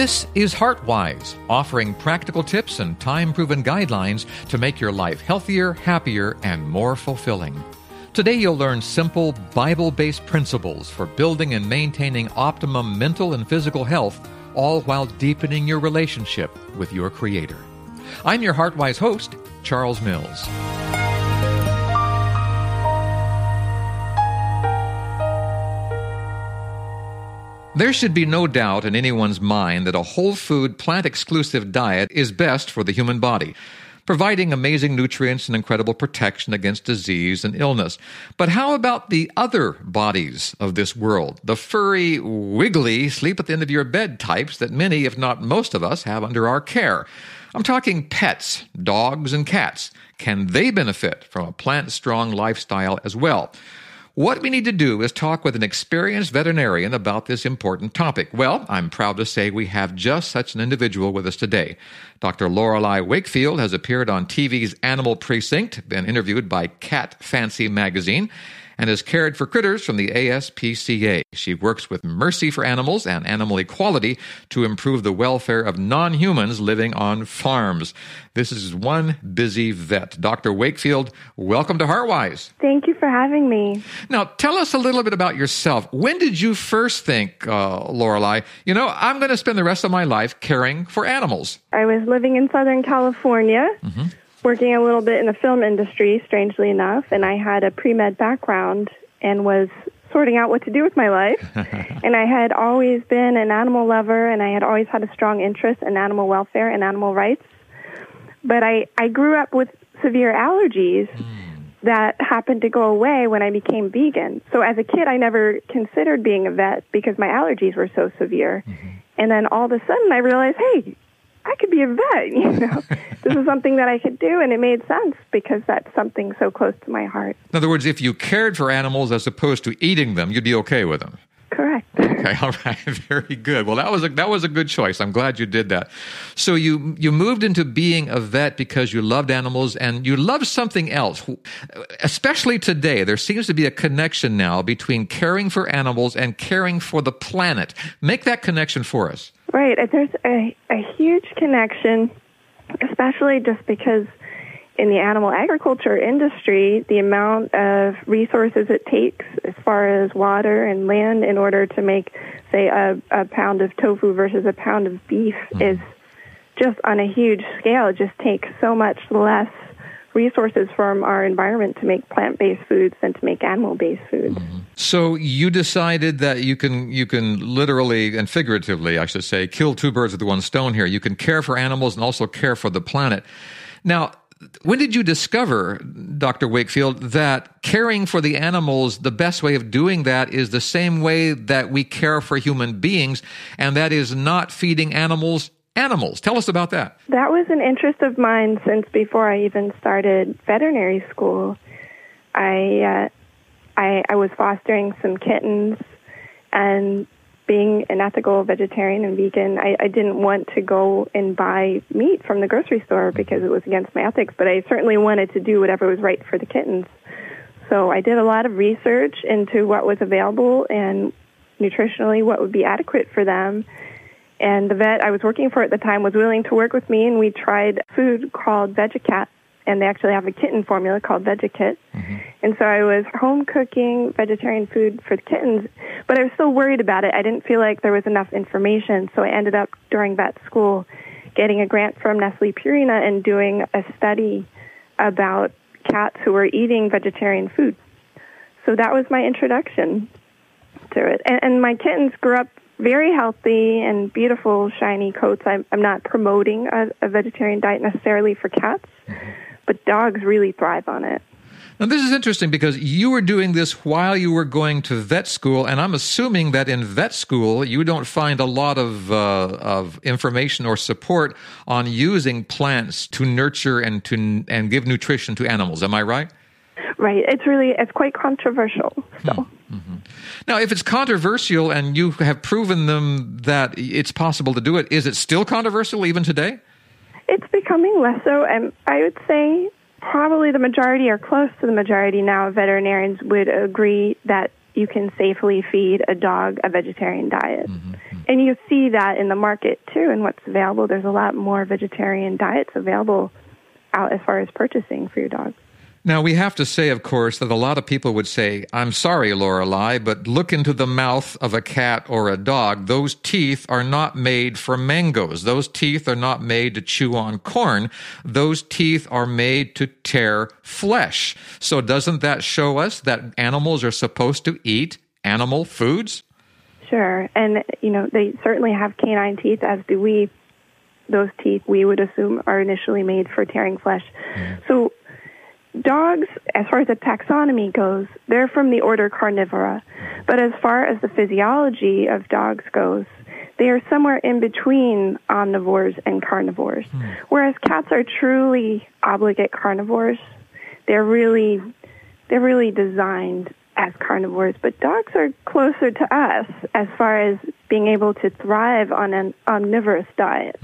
This is HeartWise, offering practical tips and time-proven guidelines to make your life healthier, happier, and more fulfilling. Today you'll learn simple, Bible-based principles for building and maintaining optimum mental and physical health, all while deepening your relationship with your Creator. I'm your HeartWise host, Charles Mills. There should be no doubt in anyone's mind that a whole food, plant-exclusive diet is best for the human body, providing amazing nutrients and incredible protection against disease and illness. But how about the other bodies of this world, the furry, wiggly, sleep at the end of your bed types that many, if not most of us, have under our care? I'm talking pets, dogs and cats. Can they benefit from a plant-strong lifestyle as well? What we need to do is talk with an experienced veterinarian about this important topic. Well, I'm proud to say we have just such an individual with us today. Dr. Lorelei Wakefield has appeared on TV's Animal Precinct, been interviewed by Cat Fancy magazine, and has cared for critters from the ASPCA. She works with Mercy for Animals and Animal Equality to improve the welfare of non-humans living on farms. This is one busy vet. Dr. Wakefield, welcome to HeartWise. Thank you for having me. Now, tell us a little bit about yourself. When did you first think, Lorelei, I'm going to spend the rest of my life caring for animals? I was living in Southern California, working a little bit in the film industry, strangely enough, and I had a pre-med background and was sorting out what to do with my life. And I had always been an animal lover, and I had always had a strong interest in animal welfare and animal rights. But I grew up with severe allergies that happened to go away when I became vegan. So as a kid, I never considered being a vet because my allergies were so severe. And then all of a sudden, I realized, hey, I could be a vet, This is something that I could do, and it made sense because that's something so close to my heart. In other words, if you cared for animals as opposed to eating them, you'd be okay with them. Correct. Okay, all right, very good. Well, that was a good choice. I'm glad you did that. So you moved into being a vet because you loved animals and you loved something else. Especially today, there seems to be a connection now between caring for animals and caring for the planet. Make that connection for us. Right. There's a huge connection, especially just because in the animal agriculture industry, the amount of resources it takes as far as water and land in order to make, say, a pound of tofu versus a pound of beef is just on a huge scale. It just takes so much less resources from our environment to make plant-based foods than to make animal-based foods. So you decided that you can literally and figuratively, I should say, kill two birds with one stone here. You can care for animals and also care for the planet. Now, when did you discover, Dr. Wakefield, that caring for the animals, the best way of doing that is the same way that we care for human beings, and that is not feeding animals? Tell us about that. That was an interest of mine since before I even started veterinary school. I was fostering some kittens, and being an ethical vegetarian and vegan, I didn't want to go and buy meat from the grocery store because it was against my ethics, but I certainly wanted to do whatever was right for the kittens. So I did a lot of research into what was available and nutritionally what would be adequate for them. And the vet I was working for at the time was willing to work with me, and we tried food called VegaCat, and they actually have a kitten formula called VegaKit. And so I was home cooking vegetarian food for the kittens, but I was still worried about it. I didn't feel like there was enough information, so I ended up during vet school getting a grant from Nestle Purina and doing a study about cats who were eating vegetarian food. So that was my introduction to it. And my kittens grew up very healthy and beautiful, shiny coats. I'm not promoting a vegetarian diet necessarily for cats, but dogs really thrive on it. Now, this is interesting because you were doing this while you were going to vet school, and I'm assuming that in vet school you don't find a lot of information or support on using plants to nurture and give nutrition to animals. Am I right? Right. It's quite controversial. So. Now, if it's controversial and you have proven them that it's possible to do it, is it still controversial even today? It's becoming less so. I would say probably the majority or close to the majority now of veterinarians would agree that you can safely feed a dog a vegetarian diet. And you see that in the market, too, and what's available. There's a lot more vegetarian diets available out as far as purchasing for your dog. Now, we have to say, of course, that a lot of people would say, I'm sorry, Lorelei, but look into the mouth of a cat or a dog. Those teeth are not made for mangoes. Those teeth are not made to chew on corn. Those teeth are made to tear flesh. So doesn't that show us that animals are supposed to eat animal foods? Sure. And, they certainly have canine teeth, as do we. Those teeth, we would assume, are initially made for tearing flesh. So dogs, as far as the taxonomy goes, they're from the order Carnivora. But as far as the physiology of dogs goes, they are somewhere in between omnivores and carnivores. Whereas cats are truly obligate carnivores. They're really designed as carnivores, but dogs are closer to us as far as being able to thrive on an omnivorous diet.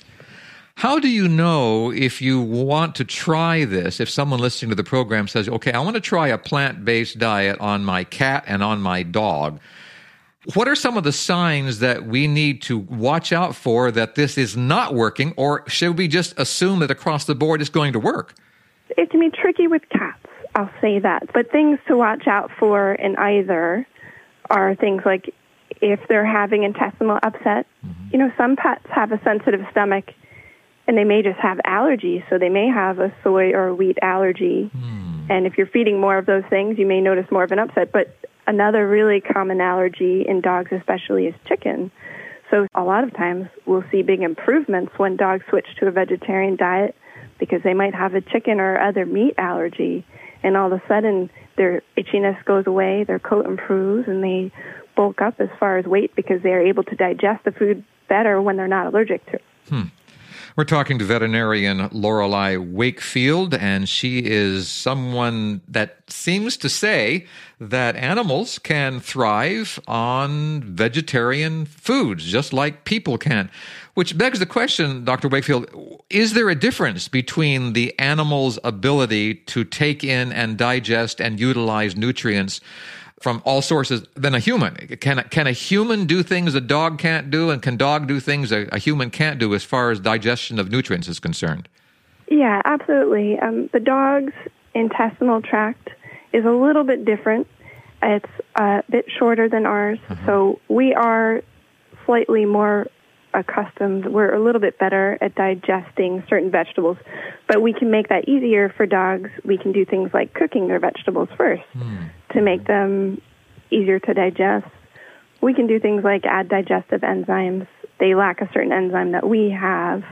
How do you know if you want to try this? If someone listening to the program says, okay, I want to try a plant-based diet on my cat and on my dog, what are some of the signs that we need to watch out for that this is not working, or should we just assume that across the board it's going to work? It can be tricky with cats, I'll say that. But things to watch out for in either are things like if they're having intestinal upset. Some pets have a sensitive stomach, and they may just have allergies, so they may have a soy or wheat allergy. And if you're feeding more of those things, you may notice more of an upset. But another really common allergy in dogs especially is chicken. So a lot of times we'll see big improvements when dogs switch to a vegetarian diet because they might have a chicken or other meat allergy, and all of a sudden their itchiness goes away, their coat improves, and they bulk up as far as weight because they are able to digest the food better when they're not allergic to it. We're talking to veterinarian Lorelei Wakefield, and she is someone that seems to say that animals can thrive on vegetarian foods, just like people can. Which begs the question, Dr. Wakefield, is there a difference between the animal's ability to take in and digest and utilize nutrients from all sources than a human? Can a human do things a dog can't do, and can dog do things a human can't do as far as digestion of nutrients is concerned? Yeah, absolutely. The dog's intestinal tract is a little bit different. It's a bit shorter than ours, so we are slightly more accustomed. We're a little bit better at digesting certain vegetables, but we can make that easier for dogs. We can do things like cooking their vegetables first to make them easier to digest. We can do things like add digestive enzymes. They lack a certain enzyme that we have,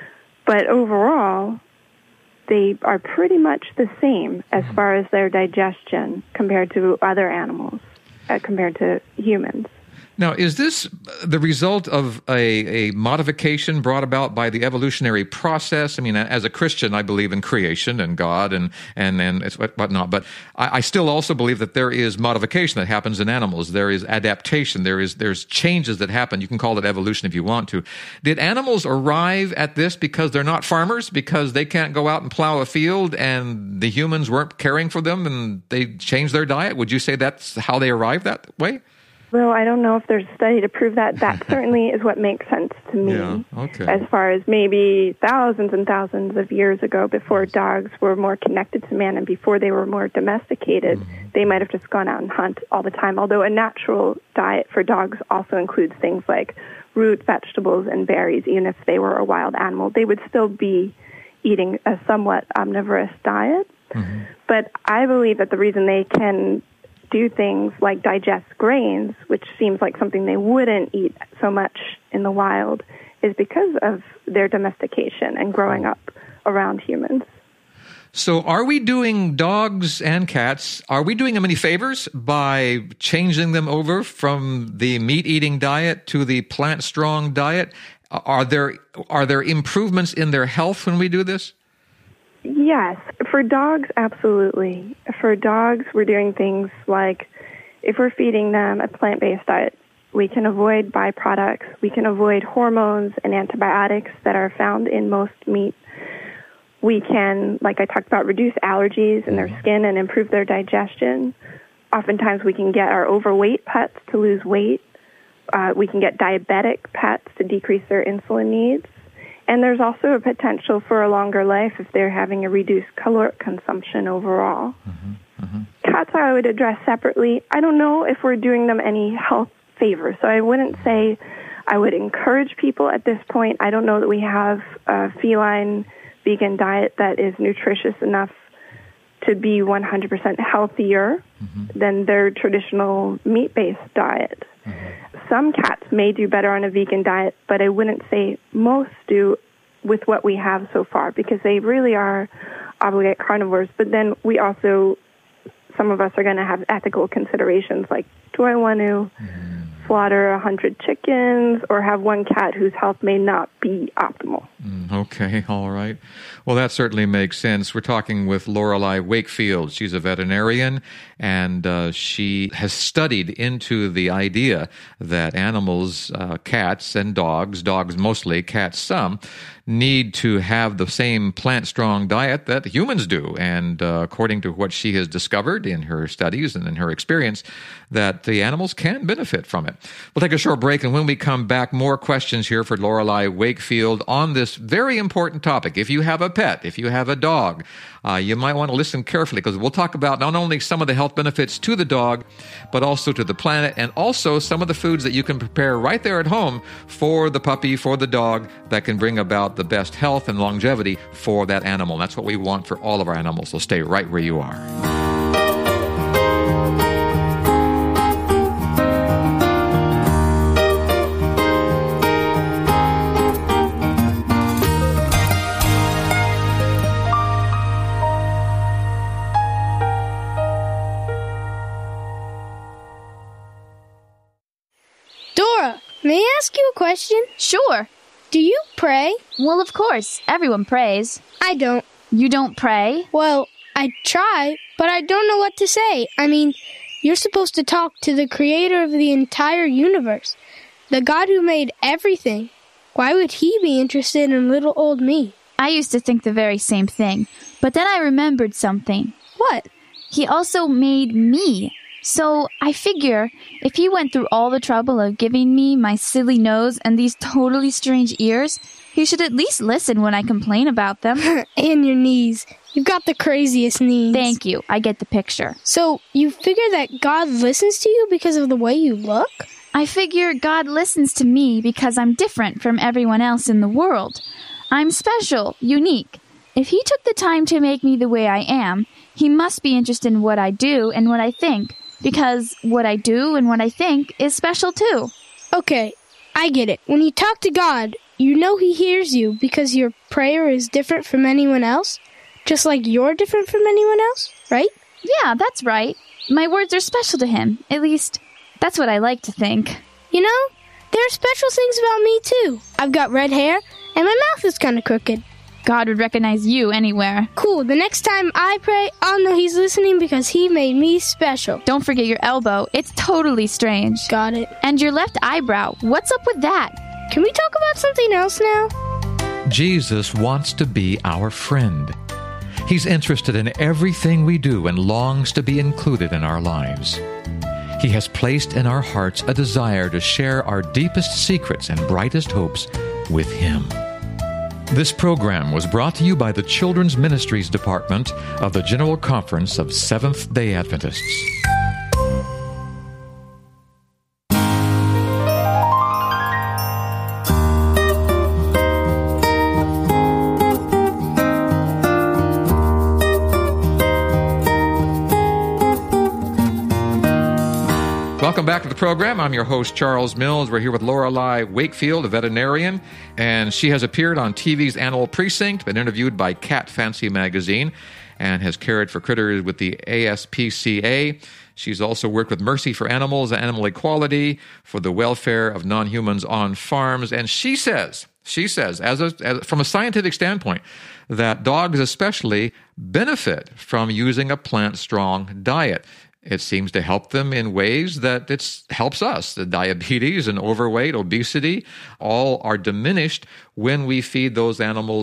but overall, they are pretty much the same as far as their digestion compared to other animals, compared to humans. Now, is this the result of a modification brought about by the evolutionary process? I mean, as a Christian, I believe in creation and God and it's whatnot, but I still also believe that there is modification that happens in animals. There is adaptation. There's changes that happen. You can call it evolution if you want to. Did animals arrive at this because they're not farmers, because they can't go out and plow a field and the humans weren't caring for them and they changed their diet? Would you say that's how they arrived that way? Well, I don't know if there's a study to prove that. That certainly is what makes sense to me. As far as maybe thousands and thousands of years ago, before dogs were more connected to man and before they were more domesticated, they might have just gone out and hunt all the time. Although a natural diet for dogs also includes things like root vegetables and berries. Even if they were a wild animal, they would still be eating a somewhat omnivorous diet. But I believe that the reason they can do things like digest grains, which seems like something they wouldn't eat so much in the wild, is because of their domestication and growing up around humans. So are we doing dogs and cats, are we doing them any favors by changing them over from the meat-eating diet to the plant-strong diet? Are there improvements in their health when we do this? Yes. For dogs, absolutely. For dogs, we're doing things like if we're feeding them a plant-based diet, we can avoid byproducts. We can avoid hormones and antibiotics that are found in most meat. We can, like I talked about, reduce allergies in their skin and improve their digestion. oftentimes we can get our overweight pets to lose weight. We can get diabetic pets to decrease their insulin needs. And there's also a potential for a longer life if they're having a reduced caloric consumption overall. Cats I would address separately. I don't know if we're doing them any health favors, so I wouldn't say I would encourage people at this point. I don't know that we have a feline vegan diet that is nutritious enough to be 100% healthier than their traditional meat-based diet. Some cats may do better on a vegan diet, but I wouldn't say most do with what we have so far, because they really are obligate carnivores. But then we also, some of us are going to have ethical considerations like, do I want to slaughter 100 chickens or have one cat whose health may not be optimal? Okay, all right. Well, that certainly makes sense. We're talking with Lorelei Wakefield. She's a veterinarian, and she has studied into the idea that animals, cats and dogs mostly, cats some, need to have the same plant-strong diet that humans do. And according to what she has discovered in her studies and in her experience, that the animals can benefit from it. We'll take a short break, and when we come back, more questions here for Lorelei Wakefield on this very important topic. If you have a pet, if you have a dog, you might want to listen carefully, because we'll talk about not only some of the health benefits to the dog, but also to the planet, and also some of the foods that you can prepare right there at home for the puppy, for the dog, that can bring about the best health and longevity for that animal. That's what we want for all of our animals, so stay right where you are. May I ask you a question? Sure. Do you pray? Well, of course. Everyone prays. I don't. You don't pray? Well, I try, but I don't know what to say. I mean, you're supposed to talk to the creator of the entire universe, the God who made everything. Why would he be interested in little old me? I used to think the very same thing, but then I remembered something. What? He also made me. So I figure if he went through all the trouble of giving me my silly nose and these totally strange ears, he should at least listen when I complain about them. And your knees. You've got the craziest knees. Thank you. I get the picture. So you figure that God listens to you because of the way you look? I figure God listens to me because I'm different from everyone else in the world. I'm special, unique. If he took the time to make me the way I am, he must be interested in what I do and what I think. Because what I do and what I think is special too. Okay, I get it. When you talk to God, you know he hears you because your prayer is different from anyone else? Just like you're different from anyone else, right? Yeah, that's right. My words are special to him. At least, that's what I like to think. You know, there are special things about me too. I've got red hair, and my mouth is kind of crooked. God would recognize you anywhere. Cool. The next time I pray, I'll know he's listening because he made me special. Don't forget your elbow. It's totally strange. Got it. And your left eyebrow. What's up with that? Can we talk about something else now? Jesus wants to be our friend. He's interested in everything we do and longs to be included in our lives. He has placed in our hearts a desire to share our deepest secrets and brightest hopes with Him. This program was brought to you by the Children's Ministries Department of the General Conference of Seventh-day Adventists. Welcome back to the program. I'm your host, Charles Mills. We're here with Lorelei Wakefield, a veterinarian, and she has appeared on TV's Animal Precinct, been interviewed by Cat Fancy magazine, and has cared for critters with the ASPCA. She's also worked with Mercy for Animals and Animal Equality for the welfare of non-humans on farms. And she says, from a scientific standpoint, that dogs especially benefit from using a plant-strong diet. It seems to help them in ways that it helps us. The diabetes and overweight, obesity, all are diminished when we feed those animals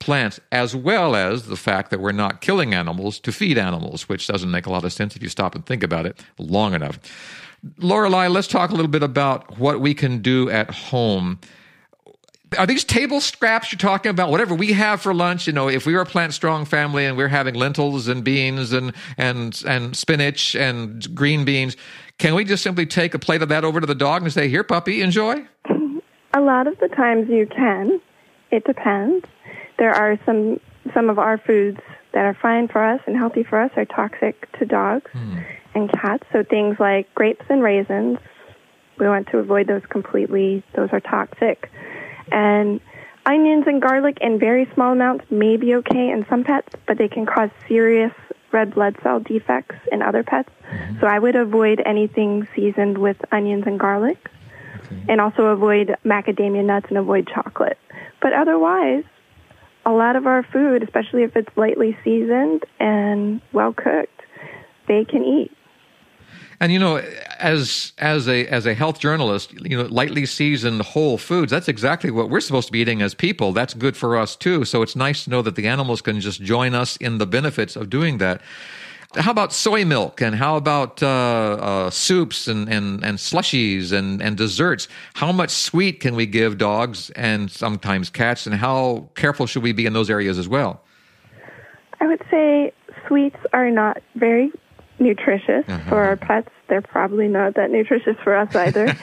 plants, as well as the fact that we're not killing animals to feed animals, which doesn't make a lot of sense if you stop and think about it long enough. Lorelei, let's talk a little bit about what we can do at home. Are these table scraps you're talking about, whatever we have for lunch? If we were a Plant Strong family and we're having lentils and beans and spinach and green beans, can we just simply take a plate of that over to the dog and say, "Here, puppy, enjoy"? A lot of the times you can. It depends. There are some of our foods that are fine for us and healthy for us are toxic to dogs and cats. So things like grapes and raisins, we want to avoid those completely. Those are toxic. And onions and garlic in very small amounts may be okay in some pets, but they can cause serious red blood cell defects in other pets. So I would avoid anything seasoned with onions and garlic. And also avoid macadamia nuts and avoid chocolate. But otherwise, a lot of our food, especially if it's lightly seasoned and well cooked, they can eat. And as a health journalist, lightly seasoned whole foods, that's exactly what we're supposed to be eating as people. That's good for us too. So it's nice to know that the animals can just join us in the benefits of doing that. How about soy milk, and how about soups and slushies and desserts? How much sweet can we give dogs and sometimes cats, and how careful should we be in those areas as well? I would say sweets are not very nutritious for our pets. They're probably not that nutritious for us either.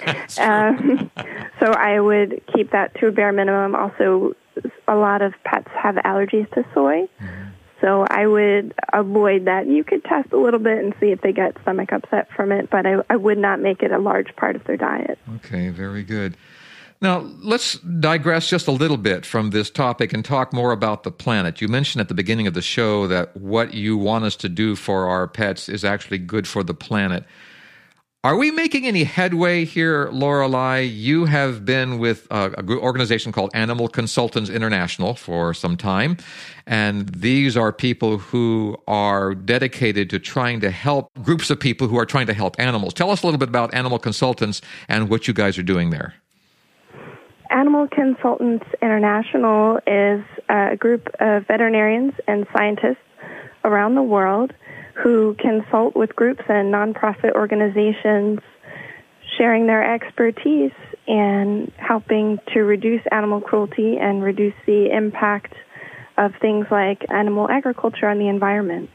So I would keep that to a bare minimum. Also, a lot of pets have allergies to soy. So I would avoid that. You could test a little bit and see if they get stomach upset from it, but I would not make it a large part of their diet. Okay, very good. Now, let's digress just a little bit from this topic and talk more about the planet. You mentioned at the beginning of the show that what you want us to do for our pets is actually good for the planet. Are we making any headway here, Lorelei? You have been with a group organization called Animal Consultants International for some time, and these are people who are dedicated to trying to help groups of people who are trying to help animals. Tell us a little bit about Animal Consultants and what you guys are doing there. Animal Consultants International is a group of veterinarians and scientists around the world who consult with groups and nonprofit organizations, sharing their expertise and helping to reduce animal cruelty and reduce the impact of things like animal agriculture on the environment.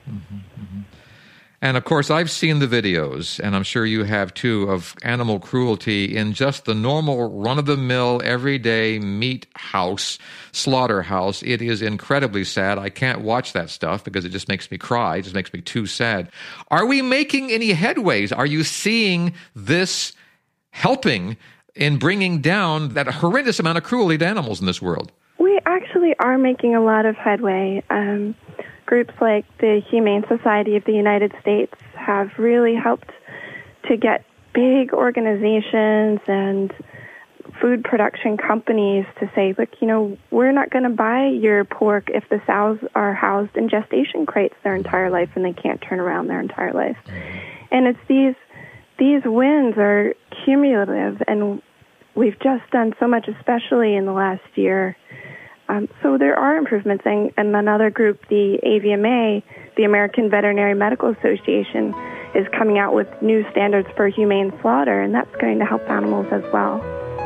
And of course, I've seen the videos, and I'm sure you have too, of animal cruelty in just the normal run-of-the-mill, everyday meat house, slaughterhouse. It is incredibly sad. I can't watch that stuff because it just makes me cry. It just makes me too sad. Are we making any headways? Are you seeing this helping in bringing down that horrendous amount of cruelty to animals in this world? We actually are making a lot of headway. Groups like the Humane Society of the United States have really helped to get big organizations and food production companies to say, look, we're not going to buy your pork if the sows are housed in gestation crates their entire life and they can't turn around their entire life. And it's these wins are cumulative, and we've just done so much, especially in the last year. So there are improvements, and another group, the AVMA, the American Veterinary Medical Association, is coming out with new standards for humane slaughter, and that's going to help animals as well.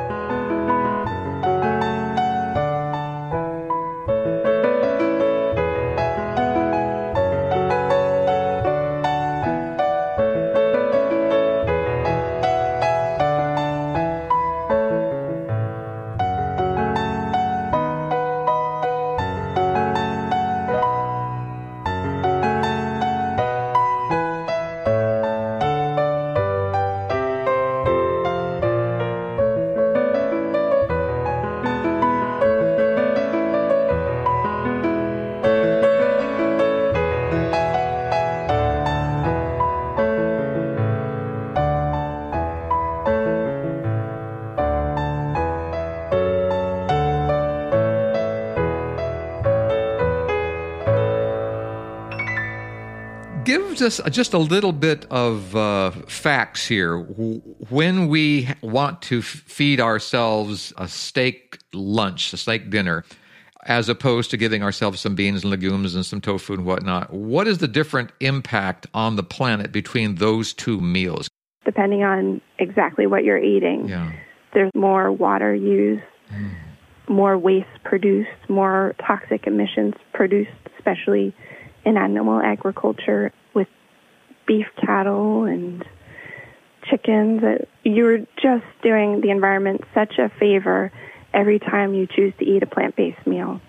Give us just a little bit of facts here. When we want to feed ourselves a steak lunch, a steak dinner, as opposed to giving ourselves some beans and legumes and some tofu and whatnot. What is the different impact on the planet between those two meals? Depending on exactly what you're eating, there's more water used, more waste produced, more toxic emissions produced, especially in animal agriculture with beef cattle and chickens. You're just doing the environment such a favor every time you choose to eat a plant-based meal.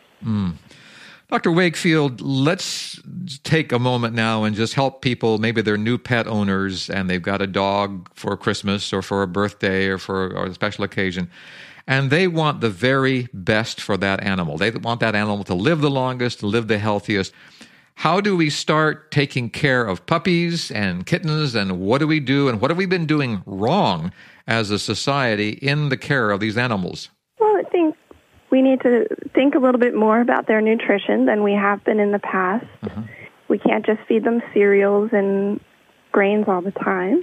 Dr. Wakefield, let's take a moment now and just help people. Maybe they're new pet owners and they've got a dog for Christmas or for a birthday or for a special occasion, and they want the very best for that animal. They want that animal to live the longest, to live the healthiest. How do we start taking care of puppies and kittens, and what do we do, and what have we been doing wrong as a society in the care of these animals? Well, I think we need to think a little bit more about their nutrition than we have been in the past. We can't just feed them cereals and grains all the time.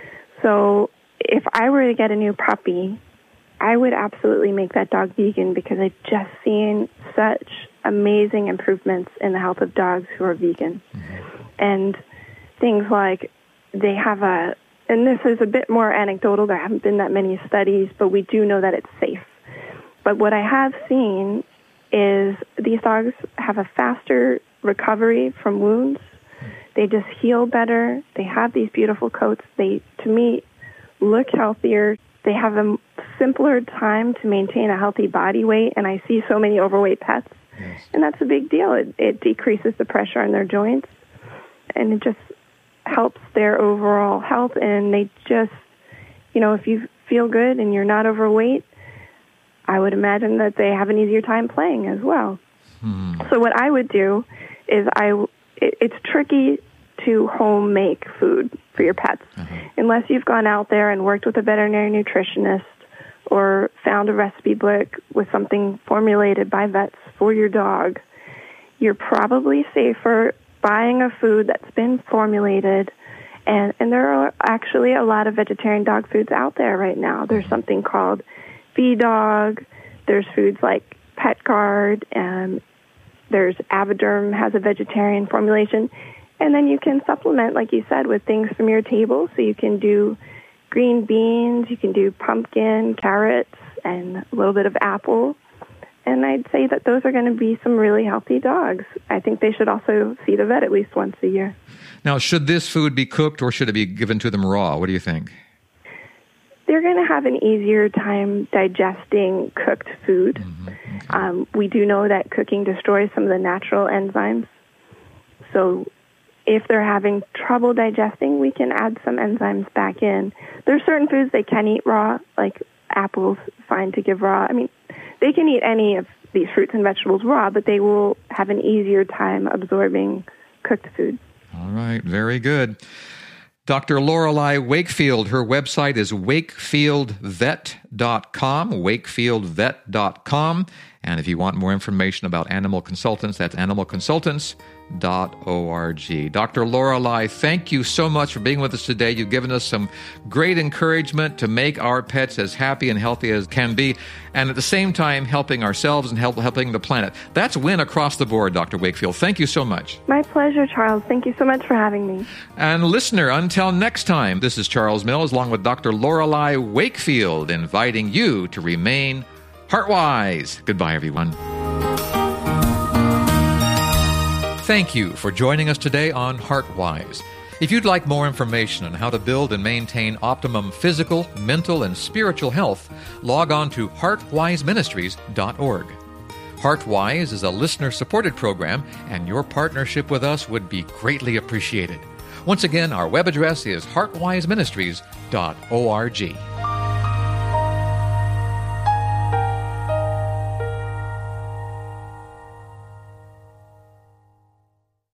So if I were to get a new puppy, I would absolutely make that dog vegan, because I've just seen such amazing improvements in the health of dogs who are vegan. And things like they have and this is a bit more anecdotal, there haven't been that many studies, but we do know that it's safe. But what I have seen is these dogs have a faster recovery from wounds. They just heal better. They have these beautiful coats. They, to me, look healthier. They have a simpler time to maintain a healthy body weight, and I see so many overweight pets, and that's a big deal. It decreases the pressure on their joints, and it just helps their overall health, and they just, if you feel good and you're not overweight, I would imagine that they have an easier time playing as well. So what I would do is it's tricky to home make food for your pets unless you've gone out there and worked with a veterinary nutritionist or found a recipe book with something formulated by vets for your dog. You're probably safer buying a food that's been formulated, and there are actually a lot of vegetarian dog foods out there right now. There's something called V-Dog, there's foods like PetGuard, and there's Avoderm has a vegetarian formulation. And then you can supplement, like you said, with things from your table. So you can do green beans, you can do pumpkin, carrots, and a little bit of apple. And I'd say that those are going to be some really healthy dogs. I think they should also see the vet at least once a year. Now, should this food be cooked or should it be given to them raw? What do you think? They're going to have an easier time digesting cooked food. We do know that cooking destroys some of the natural enzymes. So if they're having trouble digesting, we can add some enzymes back in. There's certain foods they can eat raw, like apples, fine to give raw. I mean, they can eat any of these fruits and vegetables raw, but they will have an easier time absorbing cooked food. All right, very good. Dr. Lorelei Wakefield, her website is wakefieldvet.com, wakefieldvet.com. And if you want more information about animal consultants, that's animalconsultants.org. Dr. Lorelei, thank you so much for being with us today. You've given us some great encouragement to make our pets as happy and healthy as can be, and at the same time helping ourselves and helping the planet. That's win across the board, Dr. Wakefield. Thank you so much. My pleasure, Charles. Thank you so much for having me. And listener, until next time, this is Charles Mills along with Dr. Lorelei Wakefield inviting you to remain heart-wise. Goodbye, everyone. Thank you for joining us today on HeartWise. If you'd like more information on how to build and maintain optimum physical, mental, and spiritual health, log on to heartwiseministries.org. HeartWise is a listener-supported program, and your partnership with us would be greatly appreciated. Once again, our web address is heartwiseministries.org.